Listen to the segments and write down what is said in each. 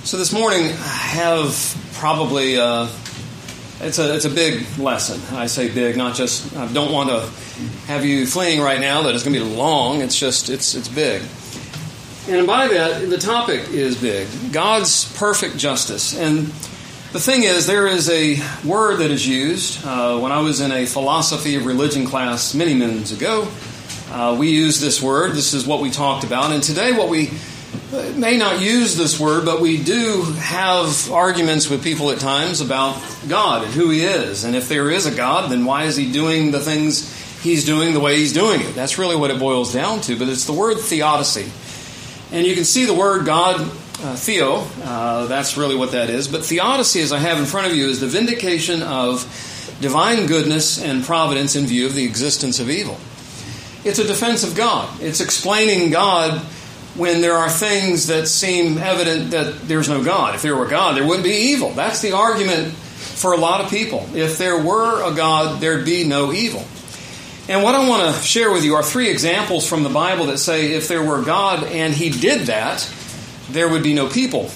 So this morning I have probably it's a big lesson. I say big, not just I don't want to have you fleeing right now that it's going to be long. It's just it's big. And by that, the topic is big. God's perfect justice. And the thing is, there is a word that is used. When I was in a philosophy of religion class many moons ago, we used this word. This is what we talked about. And today what we may not use this word, but we do have arguments with people at times about God and who He is. And if there is a God, then why is He doing the things He's doing the way He's doing it? That's really what it boils down to. But it's the word theodicy. And you can see the word God, theo, that's really what that is. But theodicy, as I have in front of you, is the vindication of divine goodness and providence in view of the existence of evil. It's a defense of God. It's explaining God when there are things that seem evident that there's no God. If there were God, there wouldn't be evil. That's the argument for a lot of people. If there were a God, there'd be no evil. And what I want to share with you are 3 examples from the Bible that say if there were God and He did that, there would be no people.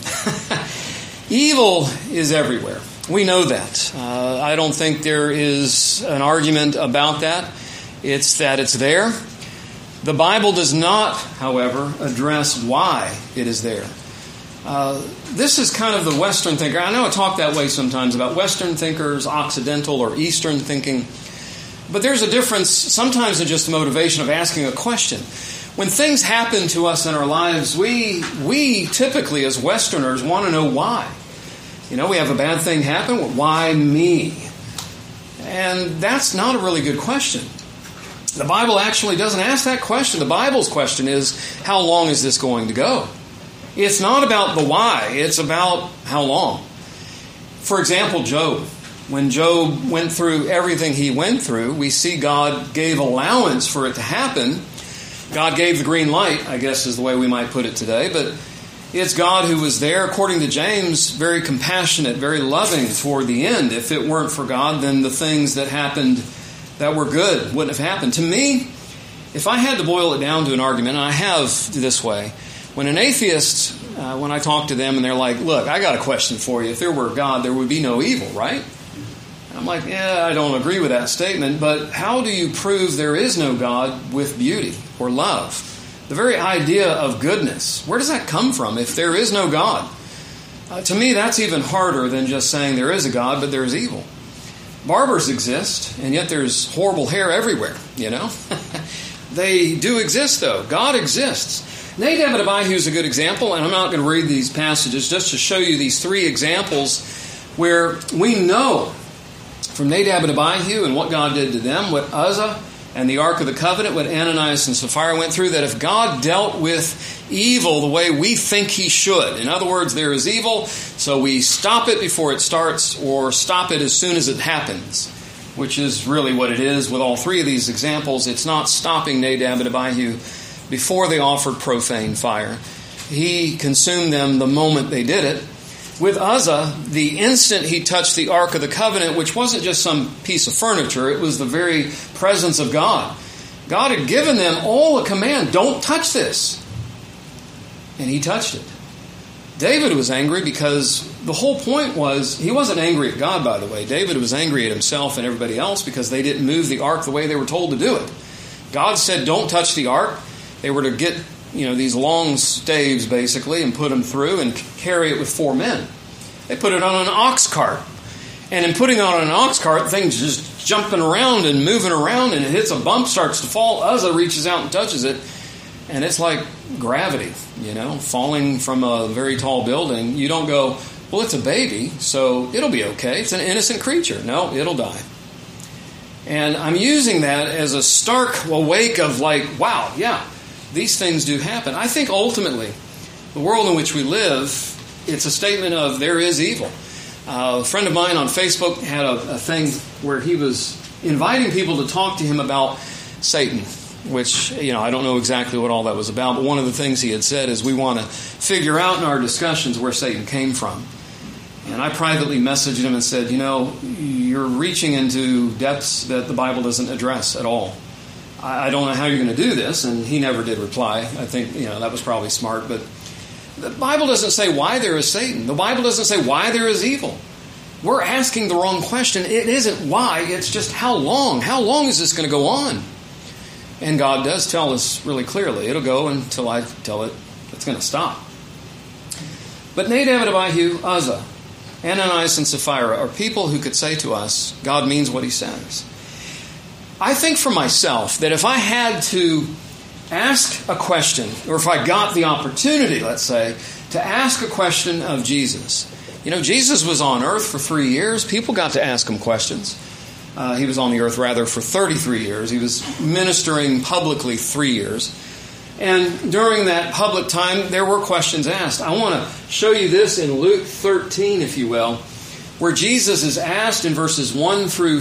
Evil is everywhere. We know that. I don't think there is an argument about that. It's that it's there. The Bible does not, however, address why it is there. This is kind of the Western thinker. I know I talk that way sometimes about Western thinkers, Occidental or Eastern thinking. But there's a difference sometimes in just the motivation of asking a question. When things happen to us in our lives, we typically as Westerners want to know why. You know, we have a bad thing happen. Well, why me? And that's not a really good question. The Bible actually doesn't ask that question. The Bible's question is, how long is this going to go? It's not about the why. It's about how long. For example, Job. When Job went through everything he went through, we see God gave allowance for it to happen. God gave the green light, I guess is the way we might put it today. But it's God who was there, according to James, very compassionate, very loving toward the end. If it weren't for God, then the things that happened that were good wouldn't have happened. To me, if I had to boil it down to an argument, and I have this way, when an atheist, when I talk to them and they're like, look, I got a question for you. If there were God, there would be no evil, right? I'm like, yeah, I don't agree with that statement, but how do you prove there is no God with beauty or love? The very idea of goodness, where does that come from if there is no God? To me, that's even harder than just saying there is a God, but there is evil. Barbers exist, and yet there's horrible hair everywhere, you know? They do exist, though. God exists. Nadab and Abihu is a good example, and I'm not going to read these passages just to show you these 3 examples where we know from Nadab and Abihu and what God did to them, what Uzzah and the Ark of the Covenant, what Ananias and Sapphira went through, that if God dealt with evil the way we think He should, in other words, there is evil, so we stop it before it starts or stop it as soon as it happens, which is really what it is with all 3 of these examples. It's not stopping Nadab and Abihu before they offered profane fire. He consumed them the moment they did it. With Uzzah, the instant he touched the Ark of the Covenant, which wasn't just some piece of furniture, it was the very presence of God. God had given them all a command, don't touch this. And he touched it. David was angry because the whole point was, he wasn't angry at God, by the way. David was angry at himself and everybody else because they didn't move the ark the way they were told to do it. God said, don't touch the ark. They were to get these long staves, basically, and put them through and carry it with 4 men. They put it on an ox cart. And in putting it on an ox cart, things just jumping around and moving around, and it hits a bump, starts to fall. Uzzah reaches out and touches it, and it's like gravity, falling from a very tall building. You don't go, well, it's a baby, so it'll be okay. It's an innocent creature. No, it'll die. And I'm using that as a stark awake of like, wow, yeah, these things do happen. I think ultimately, the world in which we live, it's a statement of there is evil. A friend of mine on Facebook had a thing where he was inviting people to talk to him about Satan, which, I don't know exactly what all that was about, but one of the things he had said is we want to figure out in our discussions where Satan came from. And I privately messaged him and said, you're reaching into depths that the Bible doesn't address at all. I don't know how you're going to do this, and he never did reply. I think, that was probably smart, but The Bible doesn't say why there is Satan. The Bible doesn't say why there is evil. We're asking the wrong question. It isn't why, it's just how long. How long is this going to go on? And God does tell us really clearly. It'll go until I tell it it's going to stop. But Nadab and Abihu, Uzzah, Ananias and Sapphira are people who could say to us, God means what he says. I think for myself that if I had to ask a question, or if I got the opportunity, let's say, to ask a question of Jesus. Jesus was on earth for 3 years. People got to ask him questions. He was on the earth, rather, for 33 years. He was ministering publicly 3 years. And during that public time, there were questions asked. I want to show you this in Luke 13, if you will, where Jesus is asked in verses 1 through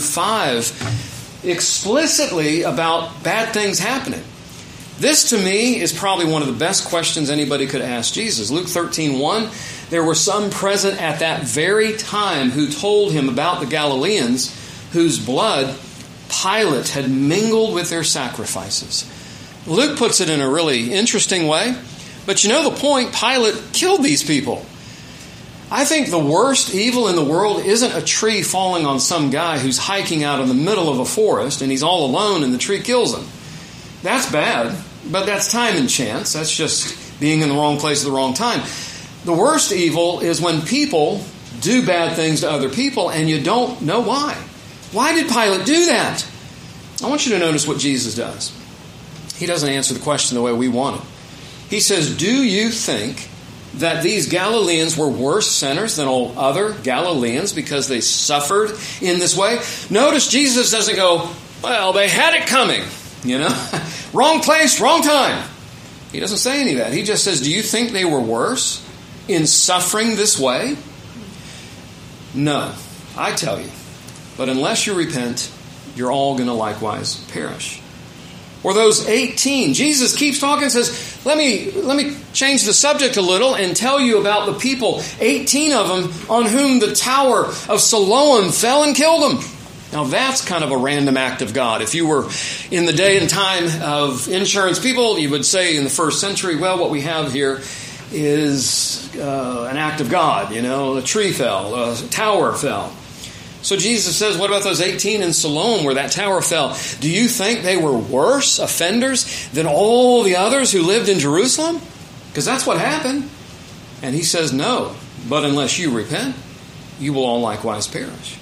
5 explicitly about bad things happening. This, to me, is probably one of the best questions anybody could ask Jesus. Luke 13:1, there were some present at that very time who told him about the Galileans whose blood Pilate had mingled with their sacrifices. Luke puts it in a really interesting way, but you know the point, Pilate killed these people. I think the worst evil in the world isn't a tree falling on some guy who's hiking out in the middle of a forest and he's all alone and the tree kills him. That's bad, but that's time and chance. That's just being in the wrong place at the wrong time. The worst evil is when people do bad things to other people and you don't know why. Why did Pilate do that? I want you to notice what Jesus does. He doesn't answer the question the way we want it. He says, do you think that these Galileans were worse sinners than all other Galileans because they suffered in this way? Notice Jesus doesn't go, well, they had it coming, wrong place, wrong time. He doesn't say any of that. He just says, do you think they were worse in suffering this way? No, I tell you. But unless you repent, you're all going to likewise perish. Or those 18. Jesus keeps talking and says, let me change the subject a little and tell you about the people, 18 of them, on whom the tower of Siloam fell and killed them. Now that's kind of a random act of God. If you were in the day and time of insurance people, you would say in the first century, well, what we have here is an act of God. A tree fell, a tower fell. So Jesus says, what about those 18 in Siloam where that tower fell? Do you think they were worse offenders than all the others who lived in Jerusalem? Because that's what happened. And he says, no, but unless you repent, you will all likewise perish.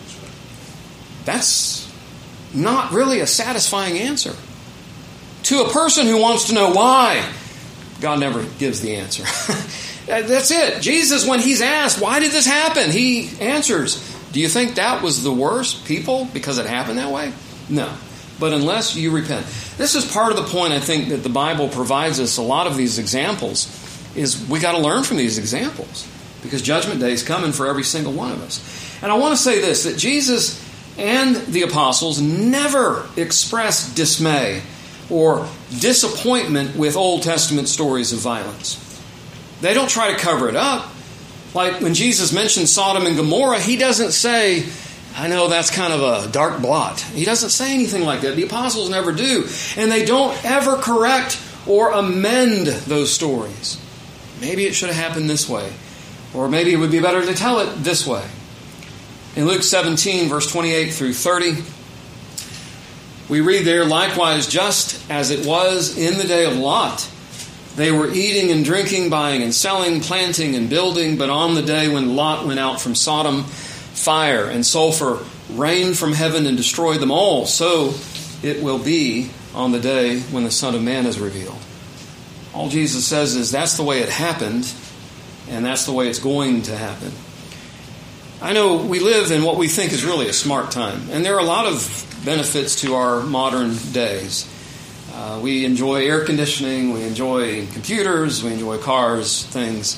That's not really a satisfying answer. To a person who wants to know why, God never gives the answer. That's it. Jesus, when he's asked, why did this happen? He answers, do you think that was the worst people because it happened that way? No. But unless you repent. This is part of the point, I think, that the Bible provides us a lot of these examples, is we got to learn from these examples. Because Judgment Day is coming for every single one of us. And I want to say this, that Jesus and the apostles never expressed dismay or disappointment with Old Testament stories of violence. They don't try to cover it up. Like when Jesus mentioned Sodom and Gomorrah, he doesn't say, I know that's kind of a dark blot. He doesn't say anything like that. The apostles never do. And they don't ever correct or amend those stories. Maybe it should have happened this way. Or maybe it would be better to tell it this way. In Luke 17, verse 28 through 30, we read there, likewise, just as it was in the day of Lot, they were eating and drinking, buying and selling, planting and building. But on the day when Lot went out from Sodom, fire and sulfur rained from heaven and destroyed them all. So it will be on the day when the Son of Man is revealed. All Jesus says is that's the way it happened, and that's the way it's going to happen. I know we live in what we think is really a smart time, and there are a lot of benefits to our modern days. We enjoy air conditioning, we enjoy computers, we enjoy cars, things.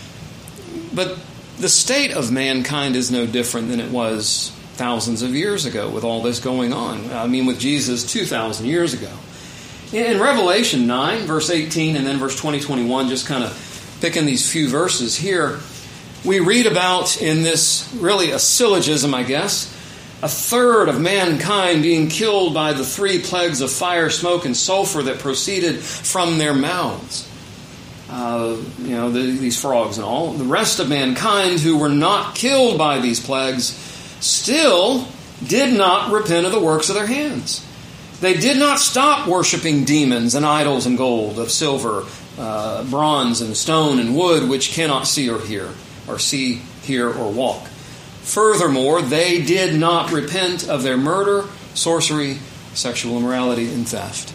But the state of mankind is no different than it was thousands of years ago with all this going on. I mean, with Jesus 2,000 years ago. In Revelation 9, verse 18, and then verse 20, 21, just kind of picking these few verses here, we read about in this, really a syllogism, I guess, a third of mankind being killed by the 3 plagues of fire, smoke, and sulfur that proceeded from their mouths. these frogs and all. The rest of mankind who were not killed by these plagues still did not repent of the works of their hands. They did not stop worshiping demons and idols and gold, of silver, bronze and stone and wood, which cannot see or hear, or walk. Furthermore, they did not repent of their murder, sorcery, sexual immorality, and theft.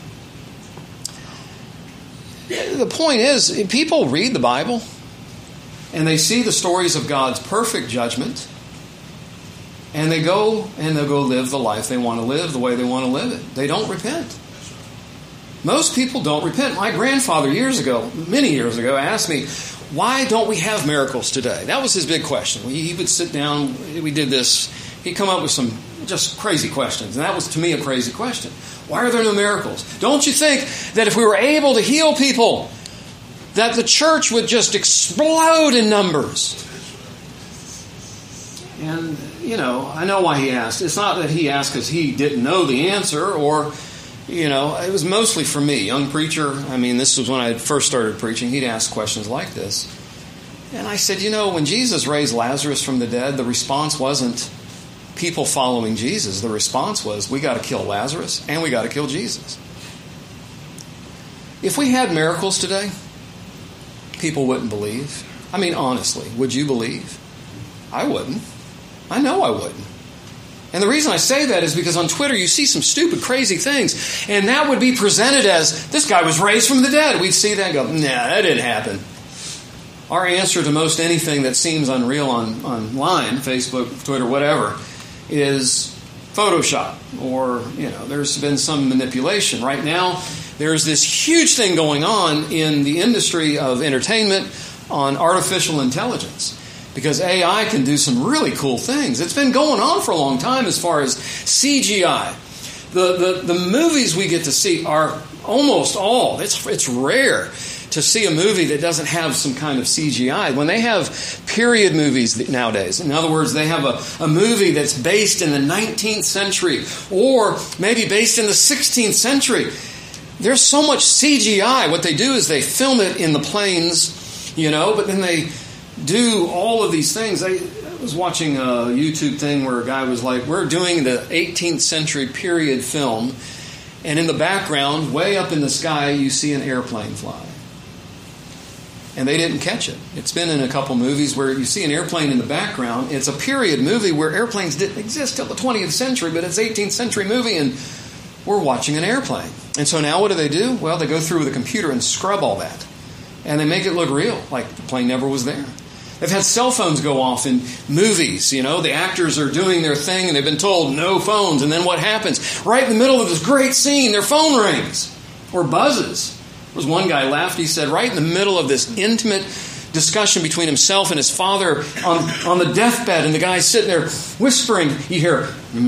The point is, people read the Bible and they see the stories of God's perfect judgment, and they'll go live the life they want to live the way they want to live it. They don't repent. Most people don't repent. My grandfather many years ago, asked me, why don't we have miracles today? That was his big question. He would sit down, we did this, he'd come up with some just crazy questions. And that was, to me, a crazy question. Why are there no miracles? Don't you think that if we were able to heal people, that the church would just explode in numbers? And, I know why he asked. It's not that he asked because he didn't know the answer, or, it was mostly for me, young preacher. This was when I first started preaching. He'd ask questions like this. And I said, when Jesus raised Lazarus from the dead, the response wasn't people following Jesus. The response was, we got to kill Lazarus and we got to kill Jesus. If we had miracles today, people wouldn't believe. Honestly, would you believe? I wouldn't. I know I wouldn't. And the reason I say that is because on Twitter you see some stupid, crazy things, and that would be presented as, this guy was raised from the dead. We'd see that and go, nah, that didn't happen. Our answer to most anything that seems unreal online, Facebook, Twitter, whatever, is Photoshop, or, there's been some manipulation. Right now, there's this huge thing going on in the industry of entertainment on artificial intelligence, because AI can do some really cool things. It's been going on for a long time as far as CGI. The movies we get to see are almost all, it's rare to see a movie that doesn't have some kind of CGI. When they have period movies nowadays, in other words, they have a movie that's based in the 19th century or maybe based in the 16th century, there's so much CGI. What they do is they film it in the plains, but then they do all of these things. I was watching a YouTube thing where a guy was like, we're doing the 18th century period film, and in the background, way up in the sky, you see an airplane fly. And they didn't catch it. It's been in a couple movies where you see an airplane in the background. It's a period movie where airplanes didn't exist till the 20th century, but it's an 18th century movie, and we're watching an airplane. And so now what do? Well, they go through with a computer and scrub all that. And they make it look real, like the plane never was there. They've had cell phones go off in movies. The actors are doing their thing and they've been told no phones. And then what happens? Right in the middle of this great scene, their phone rings or buzzes. There was one guy laughed. He said, right in the middle of this intimate discussion between himself and his father on the deathbed, and the guy's sitting there whispering, you hear,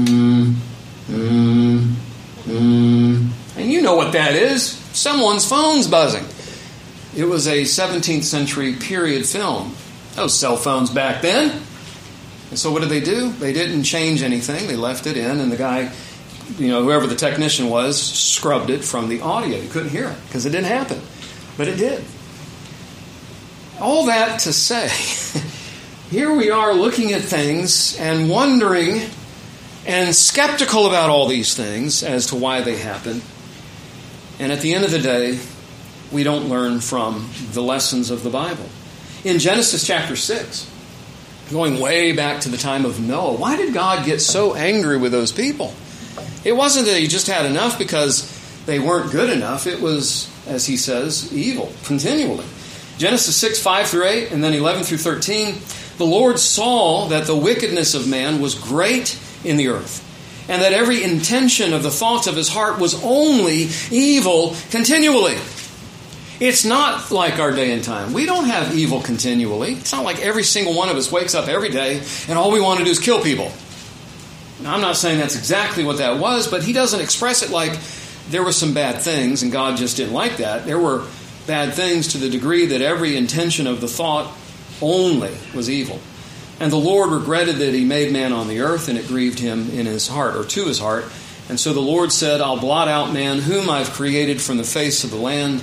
and you know what that is. Someone's phone's buzzing. It was a 17th century period film. No cell phones back then. And so what did they do? They didn't change anything. They left it in, and the guy, whoever the technician was, scrubbed it from the audio. You couldn't hear it because it didn't happen. But it did. All that to say, here we are looking at things and wondering and skeptical about all these things as to why they happen. And at the end of the day, we don't learn from the lessons of the Bible. In Genesis chapter 6, going way back to the time of Noah, why did God get so angry with those people? It wasn't that he just had enough because they weren't good enough. It was, as he says, evil continually. Genesis 6, 5 through 8, and then 11 through 13, the Lord saw that the wickedness of man was great in the earth, and that every intention of the thoughts of his heart was only evil continually. It's not like our day and time. We don't have evil continually. It's not like every single one of us wakes up every day and all we want to do is kill people. Now, I'm not saying that's exactly what that was, but he doesn't express it like there were some bad things and God just didn't like that. There were bad things to the degree that every intention of the thought only was evil. And the Lord regretted that he made man on the earth, and it grieved him in his heart, or to his heart. And so the Lord said, I'll blot out man whom I've created from the face of the land,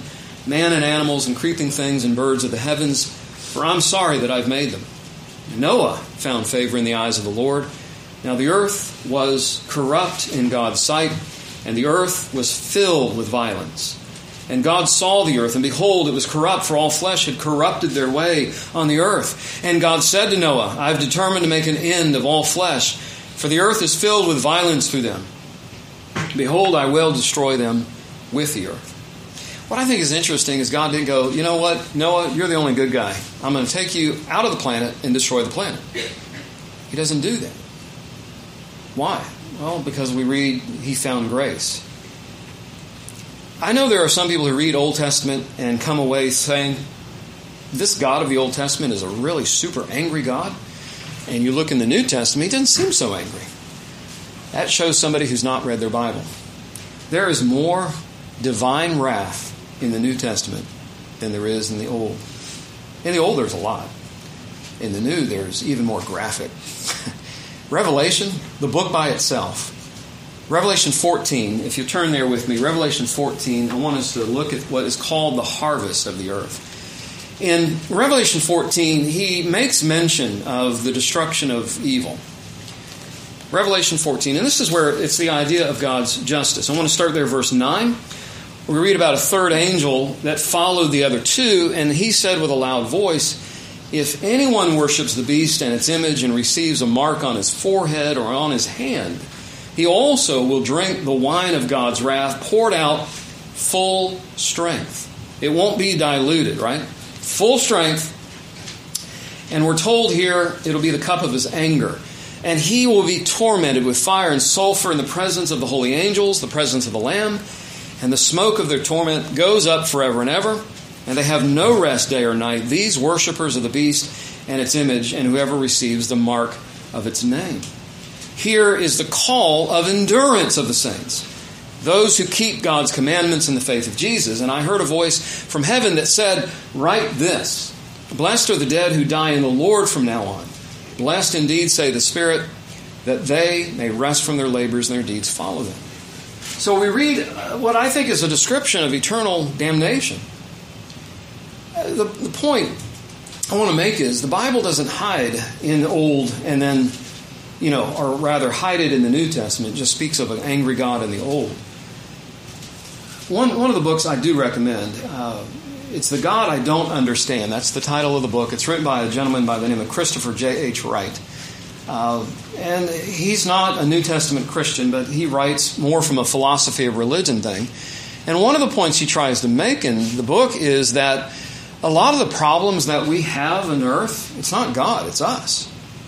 man and animals and creeping things and birds of the heavens, for I'm sorry that I've made them. Noah found favor in the eyes of the Lord. Now the earth was corrupt in God's sight, and the earth was filled with violence. And God saw the earth, and behold, it was corrupt, for all flesh had corrupted their way on the earth. And God said to Noah, I've determined to make an end of all flesh, for the earth is filled with violence through them. Behold, I will destroy them with the earth. What I think is interesting is God didn't go, you know what, Noah, you're the only good guy. I'm going to take you out of the planet and destroy the planet. He doesn't do that. Why? Well, because we read, he found grace. I know there are some people who read Old Testament and come away saying, this God of the Old Testament is a really super angry God. And you look in the New Testament, he doesn't seem so angry. That shows somebody who's not read their Bible. There is more divine wrath in the New Testament than there is in the Old. In the Old, there's a lot. In the New, there's even more graphic. Revelation, the book by itself. Revelation 14, if you turn there with me, Revelation 14, I want us to look at what is called the harvest of the earth. In Revelation 14, he makes mention of the destruction of evil. Revelation 14, and this is where it's the idea of God's justice. I want to start there, verse 9. We read about a third angel that followed the other two, and he said with a loud voice, if anyone worships the beast and its image and receives a mark on his forehead or on his hand, he also will drink the wine of God's wrath poured out full strength. It won't be diluted, right? Full strength. And we're told here it'll be the cup of his anger. And he will be tormented with fire and sulfur in the presence of the holy angels, the presence of the Lamb. And the smoke of their torment goes up forever and ever. And they have no rest day or night, these worshippers of the beast and its image, and whoever receives the mark of its name. Here is the call of endurance of the saints, those who keep God's commandments in the faith of Jesus. And I heard a voice from heaven that said, write this, blessed are the dead who die in the Lord from now on. Blessed indeed, say the Spirit, that they may rest from their labors and their deeds follow them. So we read what I think is a description of eternal damnation. The point I want to make is the Bible doesn't hide in the Old and then, or rather hide it in the New Testament. It just speaks of an angry God in the Old. One of the books I do recommend, it's The God I Don't Understand. That's the title of the book. It's written by a gentleman by the name of Christopher J.H. Wright. And he's not a New Testament Christian, but he writes more from a philosophy of religion thing. And one of the points he tries to make in the book is that a lot of the problems that we have on earth, it's not God, it's us.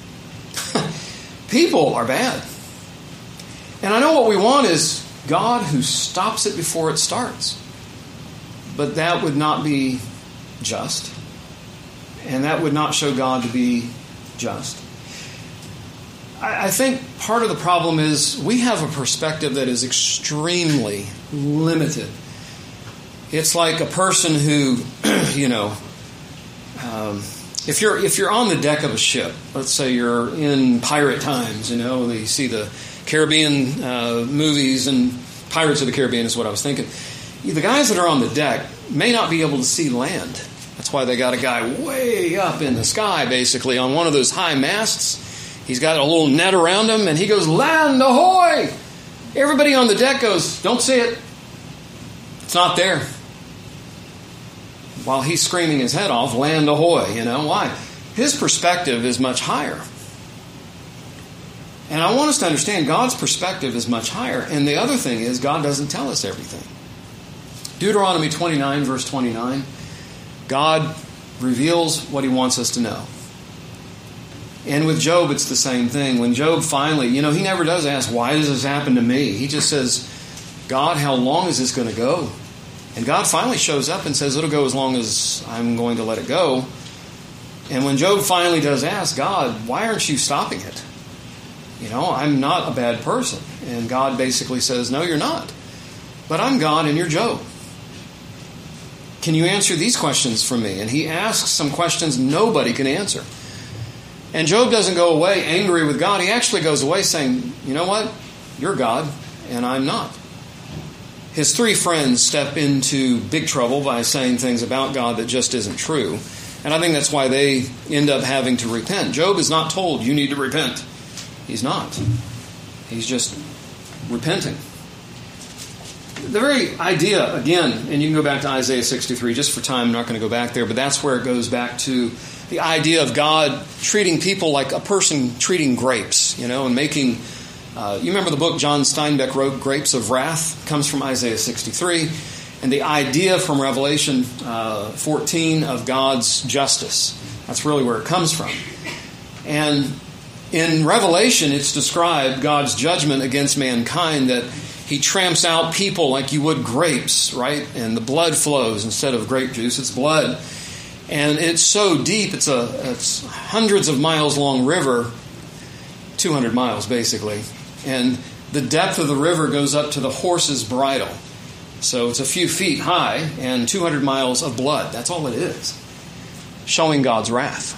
People are bad. And I know what we want is God who stops it before it starts. But that would not be just. And that would not show God to be just. I think part of the problem is we have a perspective that is extremely limited. It's like a person who, if you're on the deck of a ship, let's say you're in pirate times, you see the Caribbean movies, and Pirates of the Caribbean is what I was thinking. The guys that are on the deck may not be able to see land. That's why they got a guy way up in the sky, basically, on one of those high masts. He's got a little net around him, and he goes, land ahoy! Everybody on the deck goes, don't see it. It's not there. While he's screaming his head off, land ahoy, why? His perspective is much higher. And I want us to understand God's perspective is much higher. And the other thing is God doesn't tell us everything. Deuteronomy 29, verse 29, God reveals what he wants us to know. And with Job, it's the same thing. When Job finally, he never does ask, why does this happen to me? He just says, God, how long is this going to go? And God finally shows up and says, it'll go as long as I'm going to let it go. And when Job finally does ask, God, why aren't you stopping it? I'm not a bad person. And God basically says, no, you're not. But I'm God and you're Job. Can you answer these questions for me? And he asks some questions nobody can answer. And Job doesn't go away angry with God. He actually goes away saying, you know what? You're God and I'm not. his three friends step into big trouble by saying things about God that just isn't true. And I think that's why they end up having to repent. Job is not told, you need to repent. He's not. He's just repenting. The very idea, again, and you can go back to Isaiah 63, just for time, I'm not going to go back there, but that's where it goes back to the idea of God treating people like a person treating grapes, and making... you remember the book John Steinbeck wrote, Grapes of Wrath? It comes from Isaiah 63. And the idea from Revelation 14 of God's justice. That's really where it comes from. And in Revelation, it's described God's judgment against mankind, that he tramps out people like you would grapes, right? And the blood flows instead of grape juice, it's blood. And it's so deep, it's hundreds of miles long river, 200 miles basically. And the depth of the river goes up to the horse's bridle. So it's a few feet high and 200 miles of blood. That's all it is. Showing God's wrath.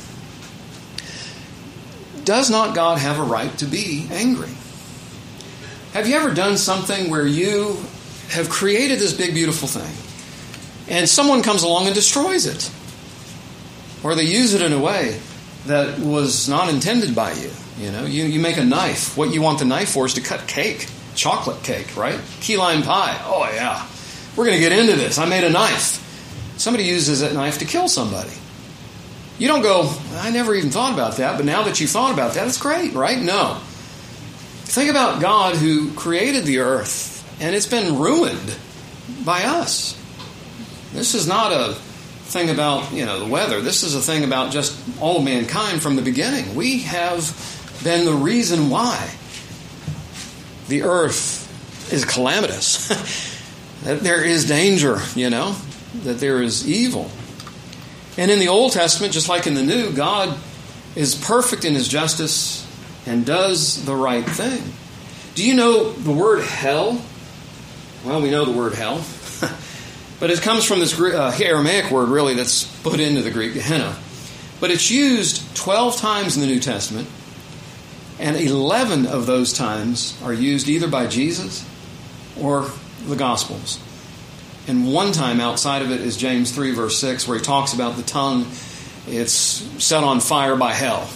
Does not God have a right to be angry? Have you ever done something where you have created this big, beautiful thing and someone comes along and destroys it? Or they use it in a way that was not intended by you? You make a knife. What you want the knife for is to cut cake. Chocolate cake, right? Key lime pie. Oh, yeah. We're going to get into this. I made a knife. Somebody uses that knife to kill somebody. You don't go, I never even thought about that, but now that you've thought about that, it's great, right? No. Think about God who created the earth, and it's been ruined by us. This is not a thing about, the weather. This is a thing about just all of mankind from the beginning. We have been the reason why the earth is calamitous. That there is danger, that there is evil. And in the Old Testament, just like in the New, God is perfect in his justice and does the right thing. Do you know the word hell? Well, we know the word hell. But it comes from this Aramaic word, really, that's put into the Greek, Gehenna. But it's used 12 times in the New Testament, and 11 of those times are used either by Jesus or the Gospels. And one time outside of it is James 3, verse 6, where he talks about the tongue. It's set on fire by hell.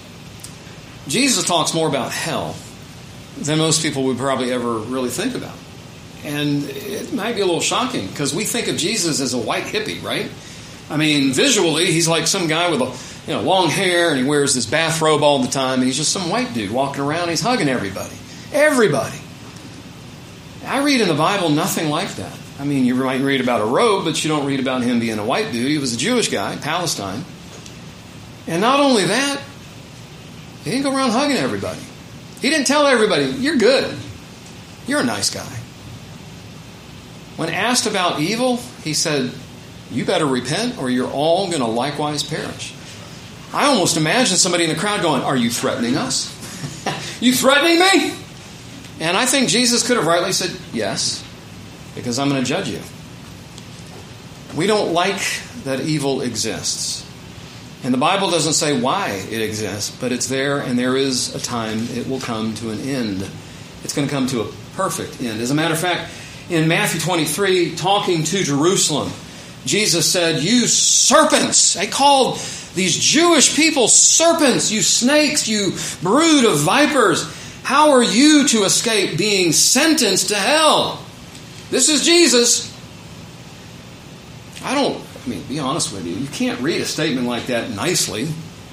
Jesus talks more about hell than most people would probably ever really think about. And it might be a little shocking because we think of Jesus as a white hippie, right? I mean, visually, he's like some guy with long hair, and he wears this bathrobe all the time, and he's just some white dude walking around. He's hugging everybody. Everybody. I read in the Bible nothing like that. I mean, you might read about a robe, but you don't read about him being a white dude. He was a Jewish guy, Palestine. And not only that, he didn't go around hugging everybody. He didn't tell everybody, you're good. You're a nice guy. When asked about evil, he said, you better repent or you're all going to likewise perish. I almost imagine somebody in the crowd going, are you threatening us? You threatening me? And I think Jesus could have rightly said, yes, because I'm going to judge you. We don't like that evil exists. And the Bible doesn't say why it exists, but it's there, and there is a time it will come to an end. It's going to come to a perfect end. As a matter of fact, in Matthew 23, talking to Jerusalem, Jesus said, you serpents. They called these Jewish people serpents, you snakes, you brood of vipers. How are you to escape being sentenced to hell? This is Jesus. Be honest with you. You can't read a statement like that nicely.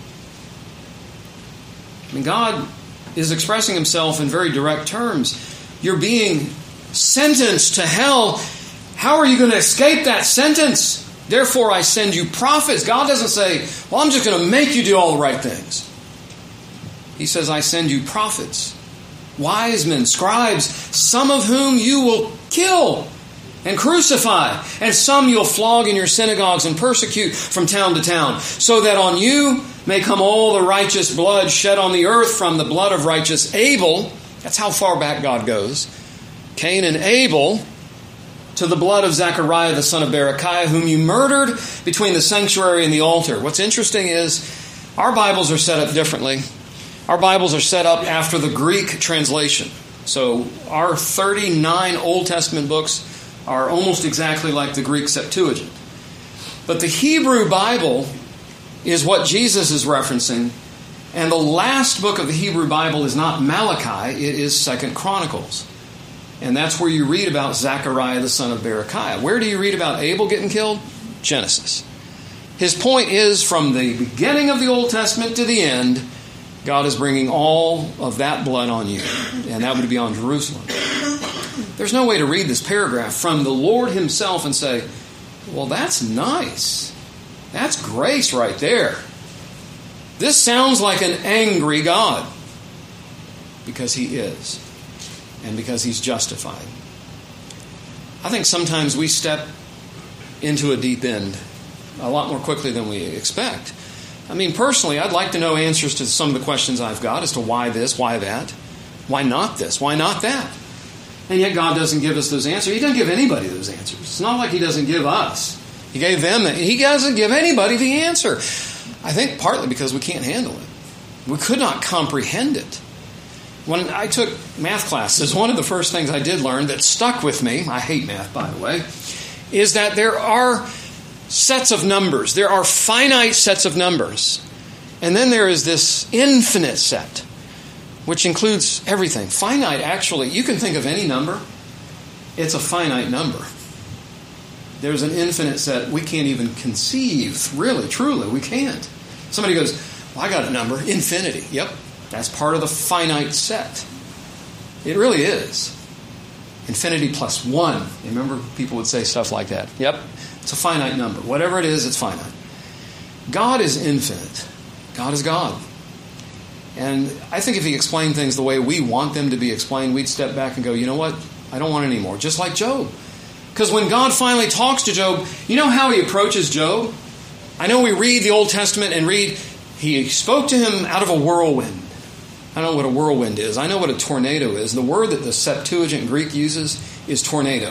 God is expressing himself in very direct terms. You're being sentenced to hell. How are you going to escape that sentence? Therefore, I send you prophets. God doesn't say, well, I'm just going to make you do all the right things. He says, I send you prophets, wise men, scribes, some of whom you will kill and crucify, and some you'll flog in your synagogues and persecute from town to town, so that on you may come all the righteous blood shed on the earth from the blood of righteous Abel. That's how far back God goes. Cain and Abel, to the blood of Zechariah the son of Berechiah, whom you murdered between the sanctuary and the altar. What's interesting is our Bibles are set up differently. Our Bibles are set up after the Greek translation. So our 39 Old Testament books are almost exactly like the Greek Septuagint. But the Hebrew Bible is what Jesus is referencing, and the last book of the Hebrew Bible is not Malachi, it is 2 Chronicles. And that's where you read about Zechariah the son of Berechiah. Where do you read about Abel getting killed? Genesis. His point is, from the beginning of the Old Testament to the end, God is bringing all of that blood on you, and that would be on Jerusalem. There's no way to read this paragraph from the Lord himself and say, well, that's nice. That's grace right there. This sounds like an angry God. Because he is. And because he's justified. I think sometimes we step into a deep end a lot more quickly than we expect. I mean, personally, I'd like to know answers to some of the questions I've got as to why this, why that, why not this, why not that. And yet God doesn't give us those answers. He doesn't give anybody those answers. It's not like he doesn't give us. He gave them. He doesn't give anybody the answer. I think partly because we can't handle it. We could not comprehend it. When I took math classes, one of the first things I did learn that stuck with me, I hate math, by the way, is that there are sets of numbers. There are finite sets of numbers. And then there is this infinite set, which includes everything. Finite, actually, you can think of any number. It's a finite number. There's an infinite set we can't even conceive. Really, truly, we can't. Somebody goes, well, I got a number, infinity. Yep, that's part of the finite set. It really is. Infinity plus one. You remember people would say stuff like that. Yep, it's a finite number. Whatever it is, it's finite. God is infinite. God is God. And I think if he explained things the way we want them to be explained, we'd step back and go, you know what? I don't want it anymore. Just like Job. Because when God finally talks to Job, you know how he approaches Job? I know we read the Old Testament and read, he spoke to him out of a whirlwind. I don't know what a whirlwind is. I know what a tornado is. The word that the Septuagint Greek uses is tornado.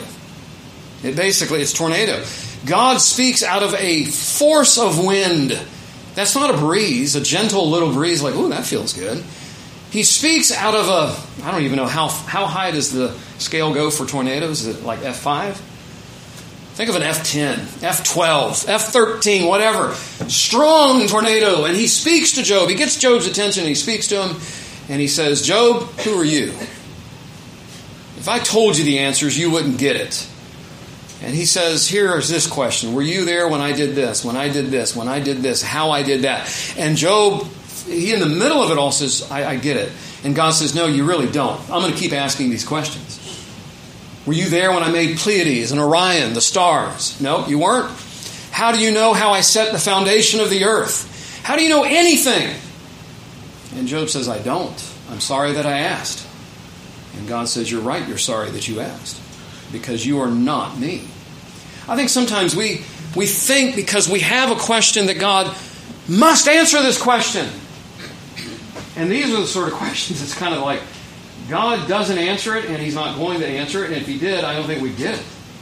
It's tornado. God speaks out of a force of wind. That's not a breeze, a gentle little breeze like, ooh, that feels good. He speaks out of I don't even know how high does the scale go for tornadoes? Is it like F5? Think of an F10, F12, F13, whatever. Strong tornado. And he speaks to Job. He gets Job's attention. He speaks to him. And he says, Job, who are you? If I told you the answers, you wouldn't get it. And he says, here is this question. Were you there when I did this, when I did this, when I did this, how I did that? And Job, he in the middle of it all says, I get it. And God says, no, you really don't. I'm going to keep asking these questions. Were you there when I made Pleiades and Orion, the stars? No, you weren't. How do you know how I set the foundation of the earth? How do you know anything? And Job says, I don't. I'm sorry that I asked. And God says, you're right, you're sorry that you asked. Because you are not me. I think sometimes we think because we have a question that God must answer this question. And these are the sort of questions that's kind of like, God doesn't answer it, and he's not going to answer it, and if he did, I don't think we'd get it.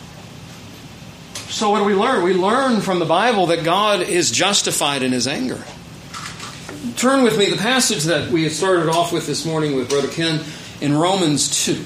So what do we learn? We learn from the Bible that God is justified in his anger. Turn with me the passage that we had started off with this morning with Brother Ken in Romans 2,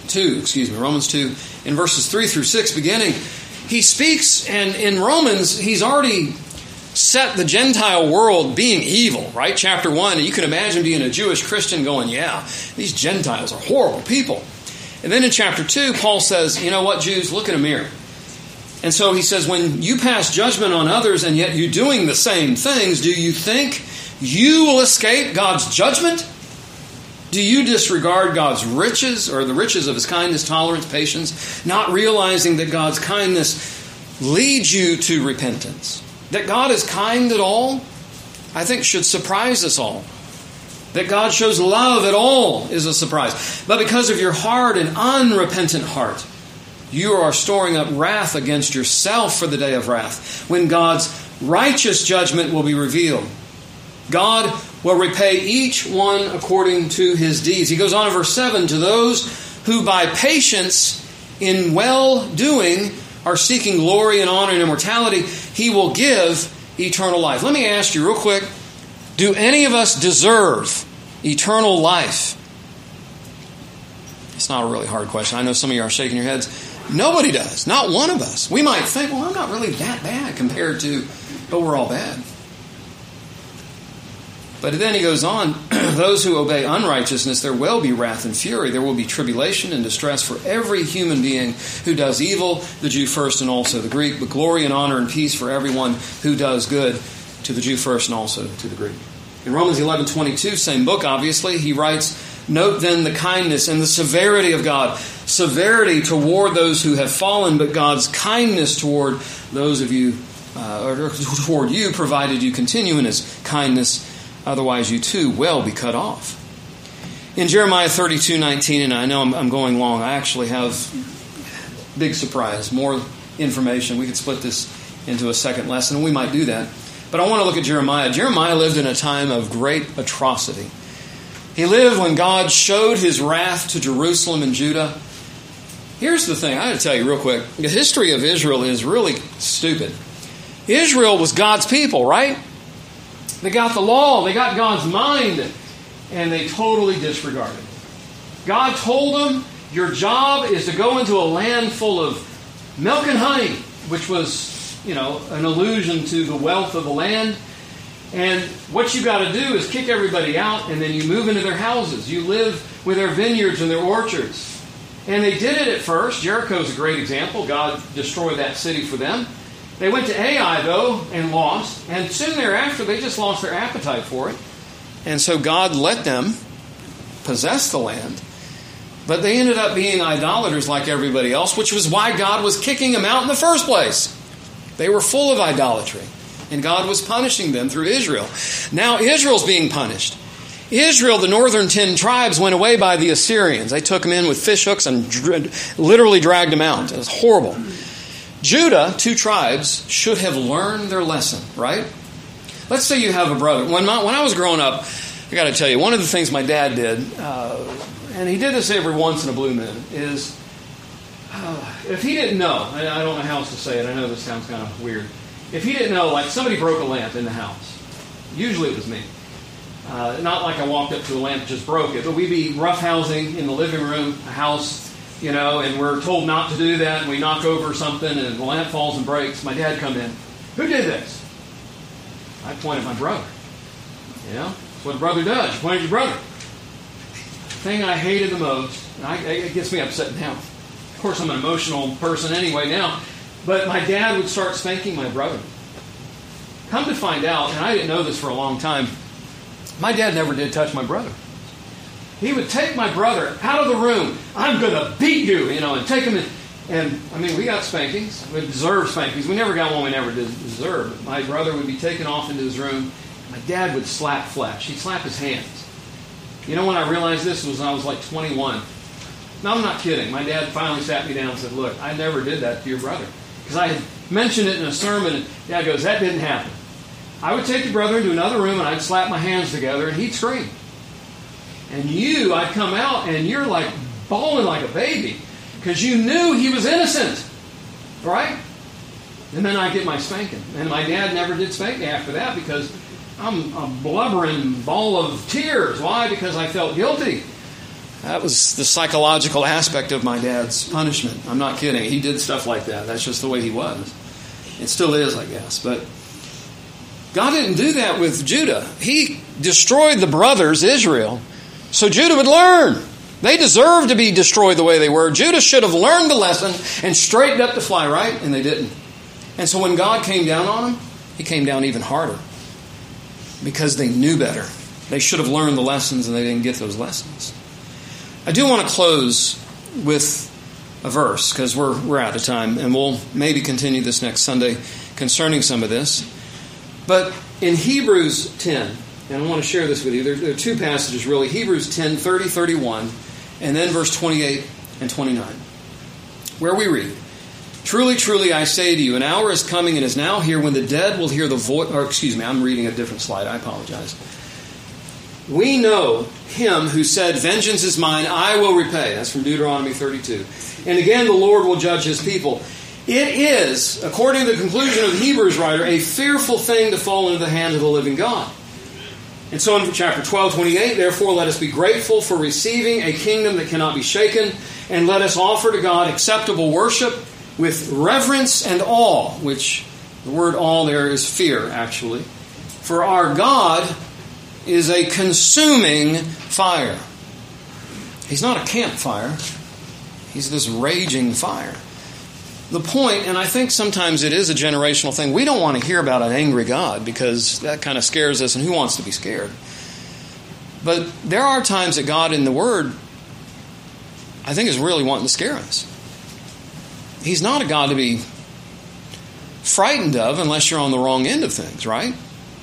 in verses 3 through 6 beginning. He speaks, and in Romans, he's already set the Gentile world being evil, right? Chapter 1, and you can imagine being a Jewish Christian going, yeah, these Gentiles are horrible people. And then in chapter 2, Paul says, you know what, Jews, look in a mirror. And so he says, when you pass judgment on others and yet you're doing the same things, do you think you will escape God's judgment? Do you disregard God's riches or the riches of his kindness, tolerance, patience, not realizing that God's kindness leads you to repentance? That God is kind at all, I think should surprise us all. That God shows love at all is a surprise. But because of your hard and unrepentant heart, you are storing up wrath against yourself for the day of wrath, when God's righteous judgment will be revealed. God will repay each one according to his deeds. He goes on in verse 7, to those who by patience in well-doing are seeking glory and honor and immortality, he will give eternal life. Let me ask you real quick, do any of us deserve eternal life? It's not a really hard question. I know some of you are shaking your heads. Nobody does. Not one of us. We might think, well, I'm not really that bad compared to, but we're all bad. But then he goes on, those who obey unrighteousness, there will be wrath and fury. There will be tribulation and distress for every human being who does evil, the Jew first and also the Greek, but glory and honor and peace for everyone who does good, to the Jew first and also to the Greek. In Romans 11:22, same book obviously, he writes, note then the kindness and the severity of God. Severity toward those who have fallen, but God's kindness toward those of you, or toward you, provided you continue in his kindness. Otherwise, you too will be cut off. In Jeremiah 32:19, and I know I'm going long, I actually have big surprise, more information. We could split this into a second lesson, and we might do that. But I want to look at Jeremiah. Jeremiah lived in a time of great atrocity. He lived when God showed his wrath to Jerusalem and Judah. Here's the thing, I got to tell you real quick. The history of Israel is really stupid. Israel was God's people, right? They got the law, they got God's mind, and they totally disregarded it. God told them, your job is to go into a land full of milk and honey, which was, an allusion to the wealth of the land. And what you got to do is kick everybody out, and then you move into their houses. You live with their vineyards and their orchards. And they did it at first. Jericho's a great example. God destroyed that city for them. They went to Ai, though, and lost. And soon thereafter, they just lost their appetite for it. And so God let them possess the land. But they ended up being idolaters like everybody else, which was why God was kicking them out in the first place. They were full of idolatry. And God was punishing them through Israel. Now Israel's being punished. Israel, the northern 10 tribes, went away by the Assyrians. They took them in with fish hooks and literally dragged them out. It was horrible. Judah, 2 tribes, should have learned their lesson, right? Let's say you have a brother. When I was growing up, I got to tell you, one of the things my dad did, and he did this every once in a blue moon, is if he didn't know, I don't know how else to say it, I know this sounds kind of weird. If he didn't know, like somebody broke a lamp in the house, usually it was me. Not like I walked up to a lamp and just broke it, but we'd be roughhousing in the living room, a house, and we're told not to do that, and we knock over something, and the lamp falls and breaks. My dad come in. Who did this? I point at my brother. That's what a brother does. You point at your brother. The thing I hated the most, and it gets me upset now. Of course, I'm an emotional person anyway now, but my dad would start spanking my brother. Come to find out, and I didn't know this for a long time, my dad never did touch my brother. He would take my brother out of the room. I'm going to beat you, and take him in. And, we got spankings. We deserved spankings. We never got one we never did deserve. But my brother would be taken off into his room. My dad would slap flesh. He'd slap his hands. When I realized this was when I was like 21. No, I'm not kidding. My dad finally sat me down and said, look, I never did that to your brother. Because I had mentioned it in a sermon, and Dad goes, that didn't happen. I would take your brother into another room, and I'd slap my hands together, and he'd scream. And I'd come out, and you're like bawling like a baby because you knew he was innocent, right? And then I'd get my spanking. And my dad never did spank me after that because I'm a blubbering ball of tears. Why? Because I felt guilty. That was the psychological aspect of my dad's punishment. I'm not kidding. He did stuff like that. That's just the way he was. It still is, I guess. But God didn't do that with Judah. He destroyed the brothers, Israel, so Judah would learn. They deserved to be destroyed the way they were. Judah should have learned the lesson and straightened up to fly right, and they didn't. And so when God came down on them, He came down even harder because they knew better. They should have learned the lessons, and they didn't get those lessons. I do want to close with a verse because we're out of time, and we'll maybe continue this next Sunday concerning some of this. But in Hebrews 10, and I want to share this with you. There are 2 passages really. Hebrews 10, 30, 31, and then verse 28 and 29, where we read, Truly, truly, I say to you, an hour is coming and is now here when the dead will hear the voice... I'm reading a different slide. I apologize. We know Him who said, Vengeance is mine, I will repay. That's from Deuteronomy 32. And again, the Lord will judge His people. It is, according to the conclusion of the Hebrews writer, a fearful thing to fall into the hand of the living God. And so in chapter 12:28, therefore let us be grateful for receiving a kingdom that cannot be shaken, and let us offer to God acceptable worship with reverence and awe, which the word awe there is fear, actually. For our God is a consuming fire. He's not a campfire. He's this raging fire. The point, and I think sometimes it is a generational thing, we don't want to hear about an angry God because that kind of scares us, and who wants to be scared? But there are times that God in the Word, I think, is really wanting to scare us. He's not a God to be frightened of unless you're on the wrong end of things, right?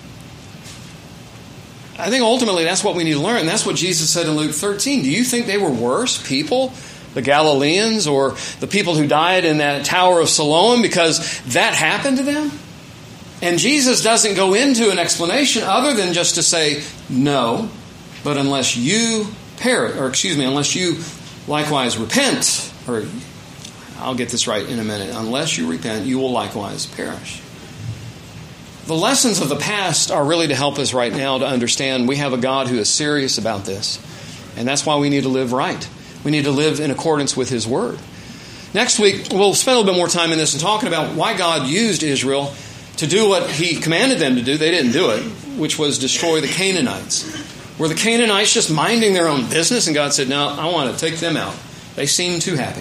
I think ultimately that's what we need to learn, and that's what Jesus said in Luke 13. Do you think they were worse people, the Galileans, or the people who died in that Tower of Siloam, because that happened to them? And Jesus doesn't go into an explanation other than just to say, no, but unless you unless you likewise repent, or I'll get this right in a minute, unless you repent, you will likewise perish. The lessons of the past are really to help us right now to understand we have a God who is serious about this. And that's why we need to live right. We need to live in accordance with His Word. Next week, we'll spend a little bit more time in this and talking about why God used Israel to do what He commanded them to do. They didn't do it, which was destroy the Canaanites. Were the Canaanites just minding their own business? And God said, no, I want to take them out. They seem too happy.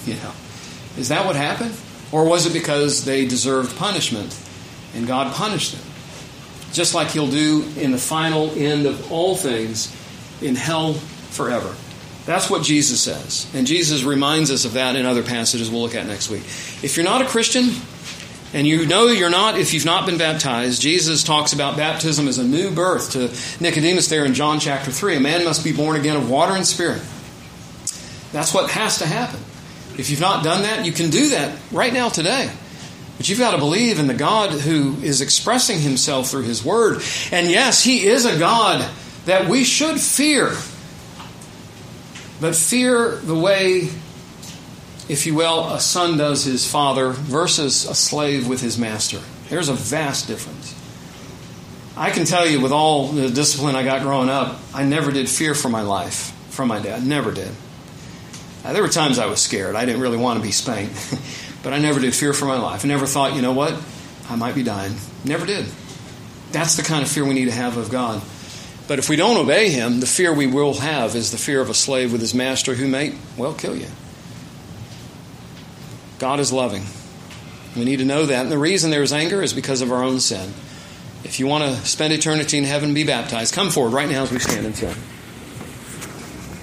Is that what happened? Or was it because they deserved punishment and God punished them? Just like He'll do in the final end of all things in hell forever. That's what Jesus says. And Jesus reminds us of that in other passages we'll look at next week. If you're not a Christian, and you know you're not if you've not been baptized, Jesus talks about baptism as a new birth to Nicodemus there in John chapter 3. A man must be born again of water and spirit. That's what has to happen. If you've not done that, you can do that right now today. But you've got to believe in the God who is expressing Himself through His Word. And yes, He is a God that we should fear. But fear the way, if you will, a son does his father versus a slave with his master. There's a vast difference. I can tell you with all the discipline I got growing up, I never did fear for my life from my dad. Never did. There were times I was scared. I didn't really want to be spanked. But I never did fear for my life. I never thought, you know what, I might be dying. Never did. That's the kind of fear we need to have of God. But if we don't obey Him, the fear we will have is the fear of a slave with his master who may, well, kill you. God is loving. We need to know that. And the reason there is anger is because of our own sin. If you want to spend eternity in heaven and be baptized, come forward right now as we stand and sing.